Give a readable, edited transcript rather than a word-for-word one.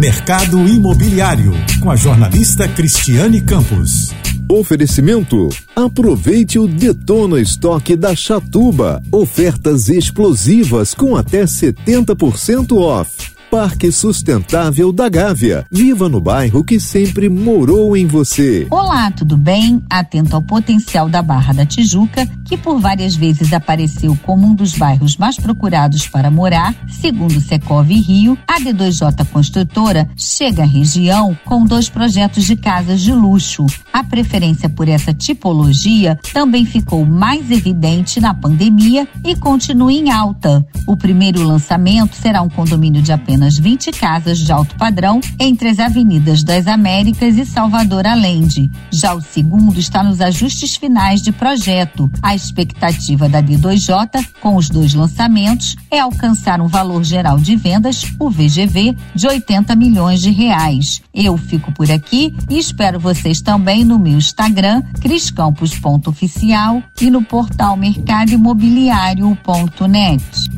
Mercado Imobiliário, com a jornalista Cristiane Campos. Oferecimento: aproveite o Detona Estoque da Chatuba. Ofertas explosivas com até 70% off. Parque Sustentável da Gávea. Viva no bairro que sempre morou em você. Olá, tudo bem? Atento ao potencial da Barra da Tijuca, que por várias vezes apareceu como um dos bairros mais procurados para morar, segundo Secov Rio, a D2J Construtora chega à região com 2 projetos de casas de luxo. A preferência por essa tipologia também ficou mais evidente na pandemia e continua em alta. O primeiro lançamento será um condomínio de apenas 20 casas de alto padrão entre as avenidas das Américas e Salvador Allende. Já o segundo está nos ajustes finais de projeto. A expectativa da D2J com os 2 lançamentos é alcançar um valor geral de vendas, o VGV, de R$80 milhões. Eu fico por aqui e espero vocês também no meu Instagram, criscampos.oficial, e no portal mercadoimobiliario.net.